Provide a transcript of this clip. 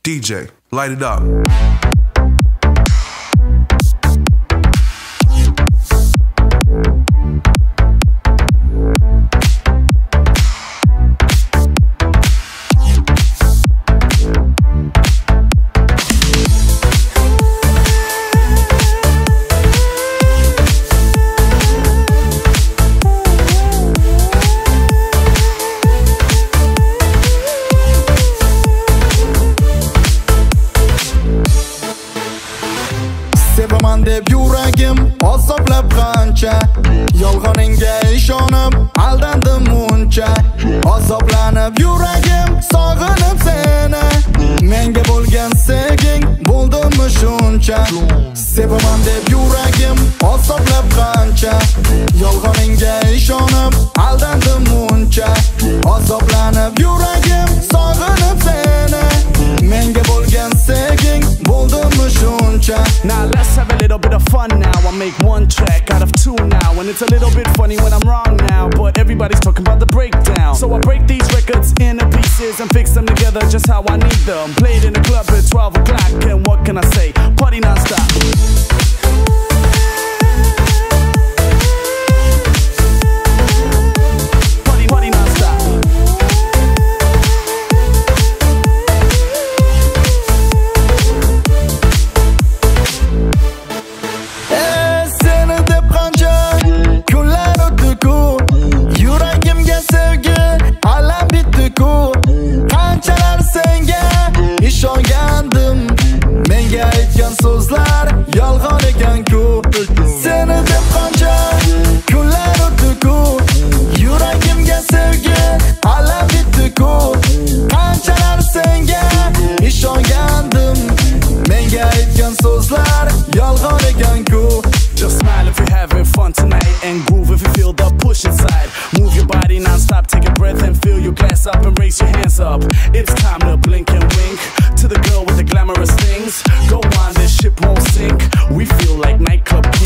DJ, light it up. Sevaman deb yuragim azoblab qancha, yolg'oningga ishonib aldandim muncha. Azoblanib yuragim sog'inib seni, menga bo'lgan sevging bo'ldimi shuncha. Sevaman deb yuragim azoblab qancha, yolg'oningga ishonib aldandim muncha. Azoblanib yuragim sog'inib seni, menga bo'lgan sevging bo'ldimi shuncha. Now let's have a little bit of fun now. I make one track out of two now, and it's a little bit funny when I'm wrong now, but everybody's talking about the breakdown. So I break these records into pieces and fix them together just how I need them. Played in the club at 12 o'clock, and what can I say? Party non-stop. So'zlar yolg'on ekan-ku, seni deb qancha kunlar o'tdi-ku, yuragimga sevgi alam bitdi-ku, qanchalar senga ishongandim, menga aytgan so'zlar yolg'on ekan-ku. Just smile if you're having fun tonight, and groove if you feel the push inside. Move your body non-stop, take a breath and fill your glass up and raise your hands up. It's time to blink and wink to the girl with the glamorous things. Go on, this ship won't sink. We feel like nightclub